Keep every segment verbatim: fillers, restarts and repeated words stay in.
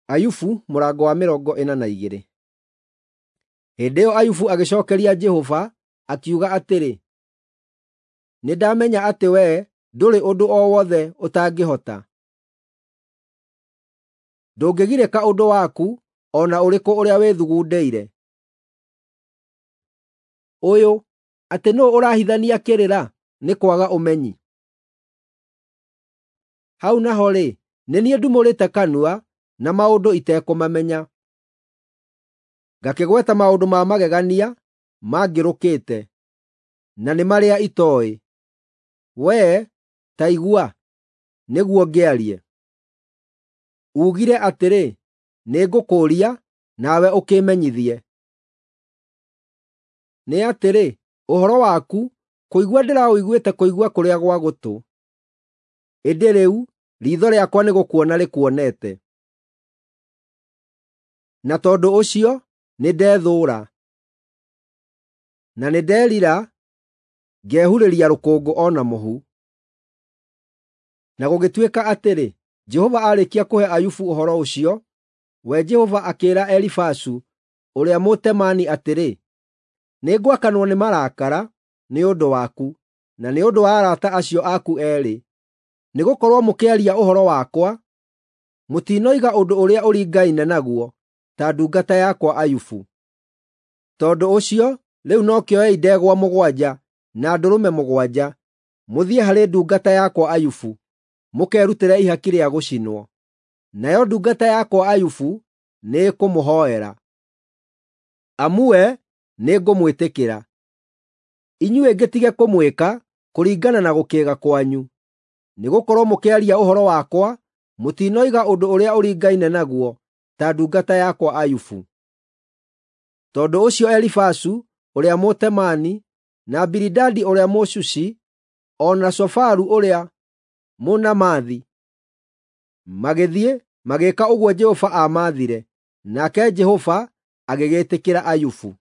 Ayubu mũrango wa mĩrongo ĩna na igĩrĩ. Hĩndĩ ĩyo Ayubu agĩcokeria Jehova akiuga atĩrĩ, nĩndamenya atĩ wee ndũrĩ ũndũ o wothe ũtangĩhota. Ndũngĩgirĩka ũndũ waku o na ũrĩkũ ũrĩa wĩthugundeire. Ũyũ atĩ nũũ ũrahithania kĩrĩra nĩ kwaga ũmenyi. Hau naho-rĩ, nĩ niĩ ndumũrĩte kanua na maũndũ itekũmamenya, ngakĩgweta maũndũ ma magegania mangĩrũkĩte, na nĩ marĩa itooĩ. Wee ta igua, nĩguo ngĩarie. Ugire atĩrĩ, nĩngũkũũria nawe ũkĩmenyithie. Nĩ atĩrĩ, ũhoro waku kũigua ndĩraũiguĩte kũigua kũrĩa gwa gũtũ. Ĩndĩ rĩu riitho rĩakwa nĩgũkuona rĩkuonete. Na tondũ ũcio nĩndethũũra, na nĩnderira, ngehurĩria rũkũngũ o na mũhu. Na gũgĩtuĩka atĩrĩ, Jehova aarĩkia kũhe Ayubu ũhoro ũcio, we Jehova akĩĩra Elifazu ũrĩa Mũtemani atĩrĩ, nĩngwakanwo nĩ marakara nĩ ũndũ waku, na nĩ ũndũ wa arata acio aku eerĩ, nĩgũkorwo mũkĩaria ũhoro wakwa, mũtinoiga ũndũ ũrĩa ũringaine naguo, ta ndungata yakwa Ayubu. Tondũ ũcio, rĩu no kĩoei ndegwa mũgwanja na ndũrũme mũgwanja, mũthiĩ harĩ ndungata yakwa Ayubu, mũkerutĩre ihaki rĩa gũcinwo. Nayo ndungata yakwa Ayubu nĩĩkũmũhoera. Amu we nĩngũmwĩtĩkĩra. Inyuĩ ngĩtige kũmwĩka kũringana na gũkĩĩga kwanyu. Nĩgũkorwo mũkĩaria ũhoro wakwa, mũtinoiga ũndũ ũrĩa ũringaine naguo, ta ndungata yakwa Ayubu. Tondũ ũcio Elifazu ũrĩa Mũtemani, na Bilidadi ũrĩa Mũshushi, o na Zofaru ũrĩa Mũnaamathi magĩthiĩ magĩĩka ũguo Jehova aamaathire, nake Jehova agĩgĩtĩkĩra Ayubu.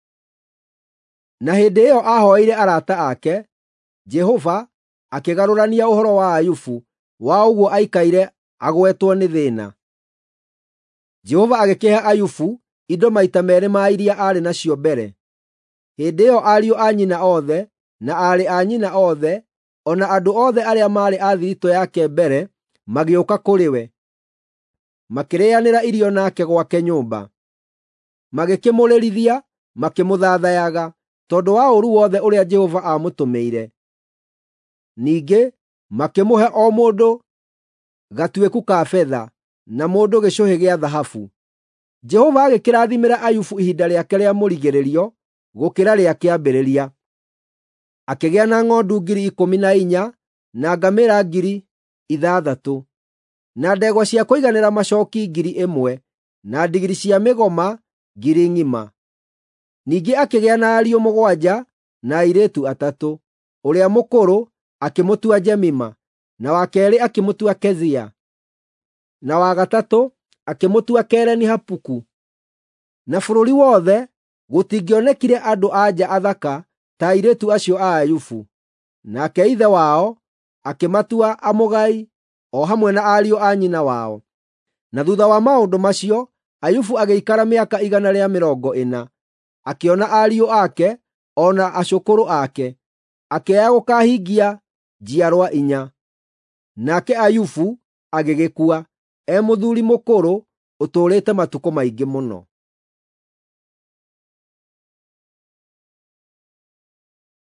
Na hĩndĩ ĩyo ahooeire arata ake, Jehova akĩgarũrania ũhoro wa Ayubu wa ũguo aikaire agwetwo nĩ thĩĩna. Jehova agĩkĩhe Ayubu indo maita meerĩ ma iria aarĩ nacio mbere. Hĩndĩ ĩyo ariũ a nyina othe na aarĩ a nyina othe, o na andũ othe arĩa maarĩ a thiritũ yake mbere, magĩũka kũrĩ we, makĩrĩanĩra irio nake gwake nyũmba. Magĩkĩmũrĩrithia, makĩmũthaathayaga tondũ wa ũũru wothe ũrĩa Jehova aamũtũmĩire. Ningĩ makĩmũhe o mũndũ gatuĩku ka betha, na mũndũ gĩcũhĩ gĩa thahabu. Jehova agĩkĩrathimĩra Ayubu ihinda rĩake rĩa mũrigĩrĩrio gũkĩra rĩa kĩambĩrĩria. Akĩgĩa na ng'ondu ngiri ikũmi na inya, na ngamĩĩra ngiri ithathatũ, na ndegwa cia kũiganĩra macooki ngiri ĩmwe, na ndigiri cia mĩgoma ngiri ng'ima. Ningĩ akĩgĩa na ariũ mũgwanja na airĩtu atatũ. Ũrĩa mũkũrũ akĩmũtua Jemima, na wa keerĩ akĩmũtua Kezia, na wa gatatũ akĩmũtua Kereni-Hapuku. Na bũrũri wothe gũtingĩonekire andũ-a-nja athaka ta airĩtu acio a Ayubu. Nake ithe wao akĩmatua amũgai o hamwe na ariũ a nyina wao. Na thuutha wa maũndũ macio, Ayubu agĩikara mĩaka igana rĩa mĩrongo ĩna, akĩona ariũ ake o na acũkũrũ ake, akĩaya gũkahingia njiarwa inya. Nake Ayubu agĩgĩkua, e mũthuuri mũkũrũ ũtũũrĩte matukũ maingĩ mũno.